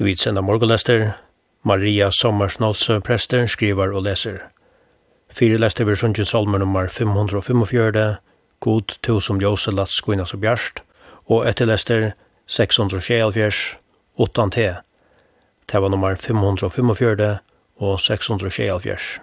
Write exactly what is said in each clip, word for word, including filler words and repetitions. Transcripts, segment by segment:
Vi sender morgenlester. Maria Sommers Nolse, prester, skriver og leser. Fire lester ved sunget salmer nummer fem hundre femogfyrre, God to som ljøse latt skvinnes og bjerst, og etter lester seks hundre tjuealfjers, åttan te. Det var nummer fem hundre femogfyrre og seks hundre tjuealfjers.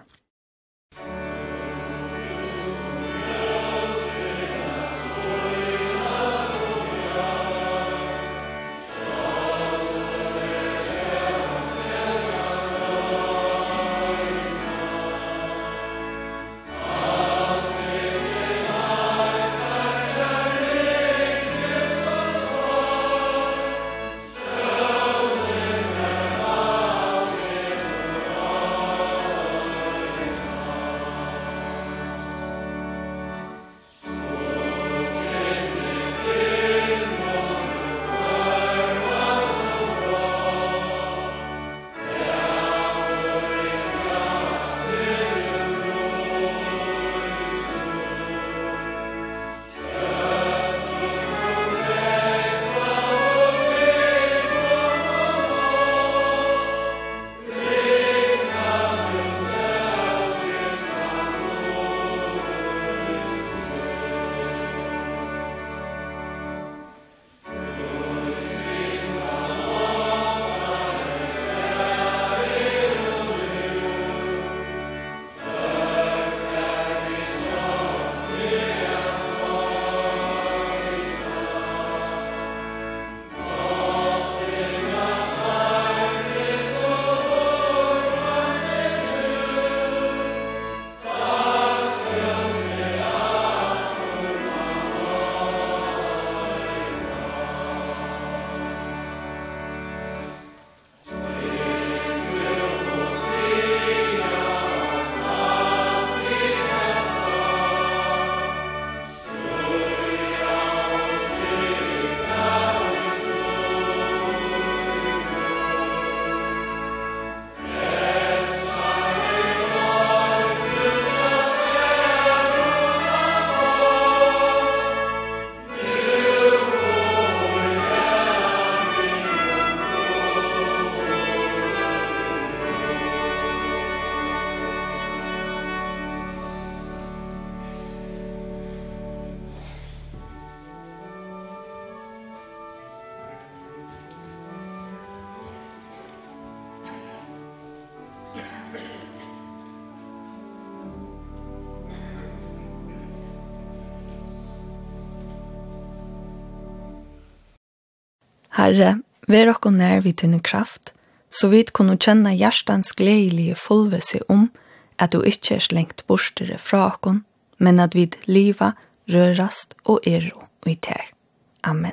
Herre, vær okkur nær vid tunne kraft, så vi kunne kjenne hjertens gledelige fullvese om at du ikke er slengt borstere fra okkur, men at vi liva, rørast og ero og i ter. Amen.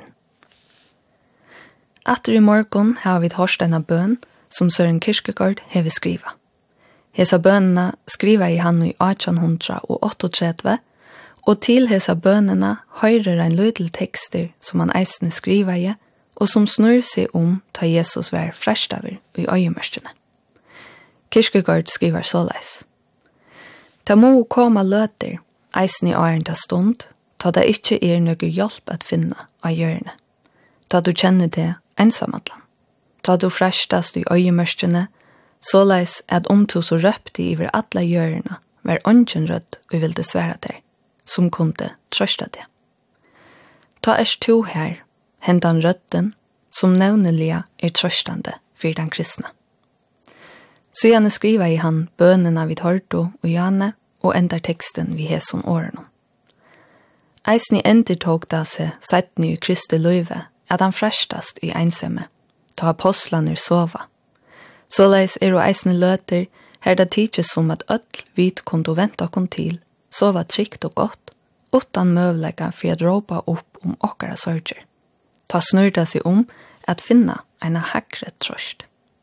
Atter i morgon har vi hørst denne bøn som Søren Kierkegaard hever skriva. Hesa bønene skriva i han i atten åttiåtte, og til hesa bønene høyrer en lødel tekster som han eisne skriva i, og som snur seg om ta Jesus vær frestaver i øyemørstene. Kierkegaard skriver såleis. Ta må koma løter, eisen i åren ta stund, ta det ikkje er nøge hjelp at finna av hjørne. Ta du kjenner det ensamadlan. Ta du frestast i øyemørstene, såleis at om du så røpte iver alle hjørne, var ånden rødt og ville svære der, som kunde trøsta det. Ta erst to her, hendan røtten, som nevnelige er trøstande for den kristne. Så gjerne skriva i han bønene vid hørto og Janne, og endar teksten vi har som årene. Eisen i ender tog da seg setten i Kristi løyve, at han frestast i ensamme, ta apostlene sova. Såleis er og eisen løter, her det tidses som at ødel vit kunne vente okkom til, sova trygt og godt, utan møvlega for å råpa opp om okkara sørger. Ta snurda seg om at finna eina hakre trøst.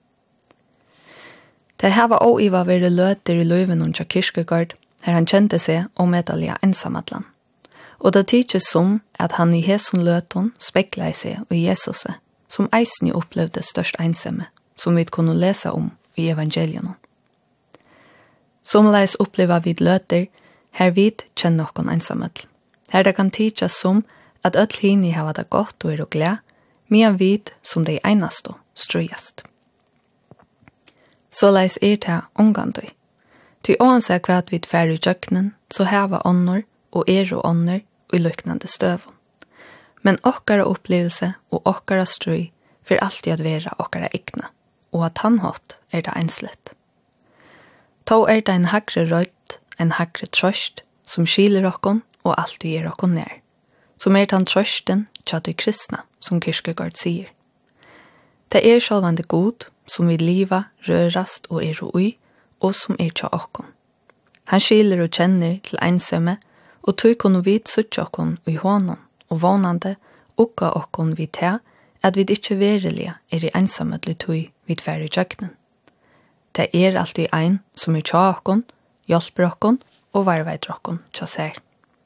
Det her var også i hva være løter i løyven under Kierkegaard, her han kjente seg omedalja ensamadlan. Og det tidses som at han i heson løton spekla i seg og Jesus, som eisen opplevde størst ensamme, som vi kunne lese om i evangelien. Somleis oppleva vid løter, her vid kjenner okkon ensamhet. Her det kan tidses som at öll hini hava det godt og er og glad, medan vid som det einasto strøyast. Så leis er det ongandøy. Ty oansett kvært vid færre i jøkkenen, så heva ånder og er og ånder og lyknande støvun. Men okkara opplevelse og okkara strøy for alltid at vera okkara egna, og at han hatt er det einslet. Tå er det en hagre rødt, en hagre trøst, som skiler okkon og alltid gir okkon nær, som er den trøsten tja du kristna, som Kierkegaard sier. Det er sjálvande god, som vi liva, rørast og er og ui, og som er tja okkon. Han skiler og kjenner til einsamme, og tog kunne vid suttja okkon i hånden, og vånande, okka okkon vid te, at vi ikkje verilige er i einsamme til tog vid færre jøkkenen. Det er alltid ein som er tja okkon, hjelper okkon, og varveid okkon tja ser.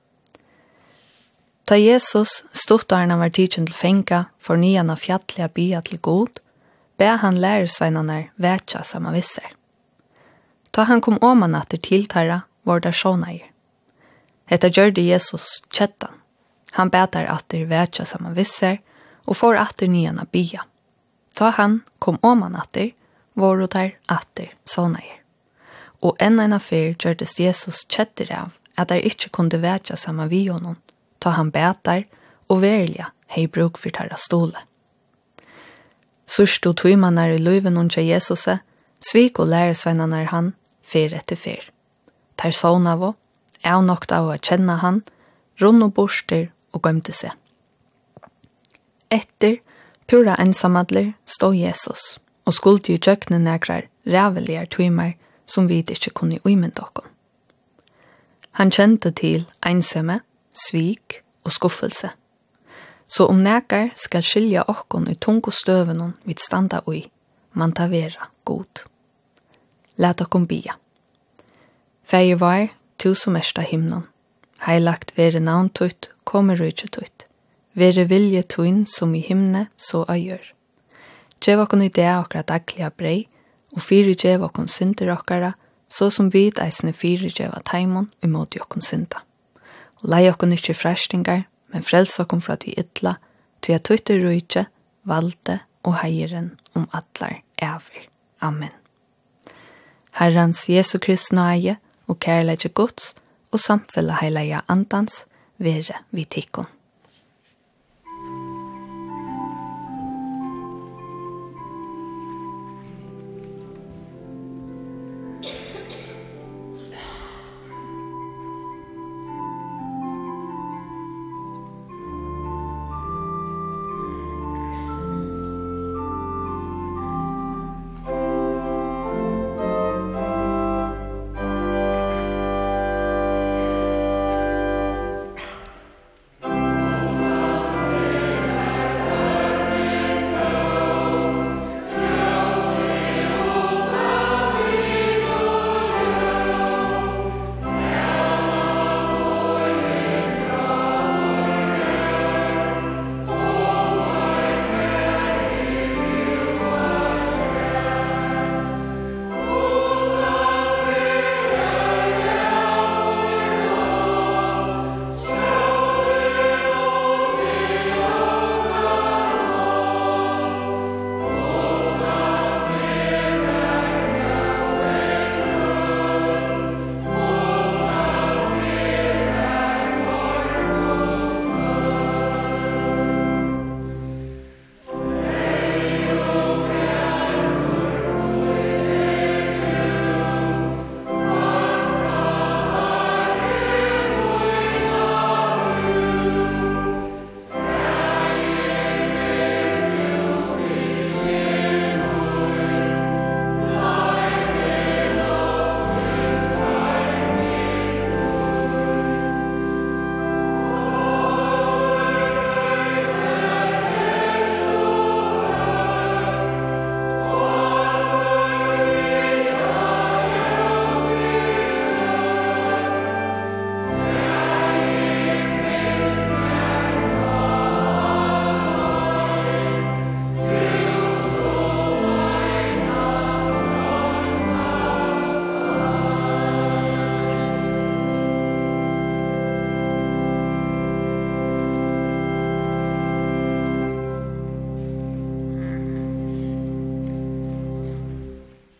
Da Jesus stuttarna var tidsen til fenga for nian av fjallega bia til god, be han læresveinarnar vetja samma visser. Da han kom oman atter tiltara, var der sjånaier. Hetta gjørde Jesus kjettan. Han betar atter vetja samma visser, og får atter nian av bia. Da han kom oman atter, var der atter sjånaier. Og enn en affær gjørdes Jesus kjetter av at der ikkje kunde vetja samma vi honom, ta han betar og verliga hei bruk for tarra stole. Sørst og tøymanar i løyven unja Jesuse, svik og læresvennanar han, fyr etter fyr. Tar sån av og, er nokt av å kjenne han, runn og borster og gømte seg. Etter pura ensamadler stod Jesus, og skulde jo tjøkne negrar ræveligar tøymar som vi ikke kunne uimende okkon. Han kjente til ensamme, svik og skuffelse. Så om nekar skal skilja okkon i tung og støvenon vid standa ui, man ta vera god. Lat okkon bia. Feir var, tu som ersta himnon. Heilagt vere navn tutt, kommer rujtje tutt. Vere vilje tuin som i himne, så a gjør. Gjev okkon i det okkara dagliga brei, og fyri gjev okkon synder okkara, så som vid eisne fyri gjev av taimon imot okkon synda. Og lei okkon ikkje frestingar, men frels okkon fra de ytla, til at tutte rujtje, valde og heieren om atlar ever. Amen. Herrans Jesu Kristi nøye, og kærleidje Guds, og samfella heileia andans, vere vi tikkon.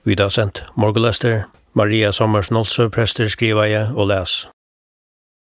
Vi da sendt Morgelester, Maria Sommers Nolsø, prester skriver jeg og les.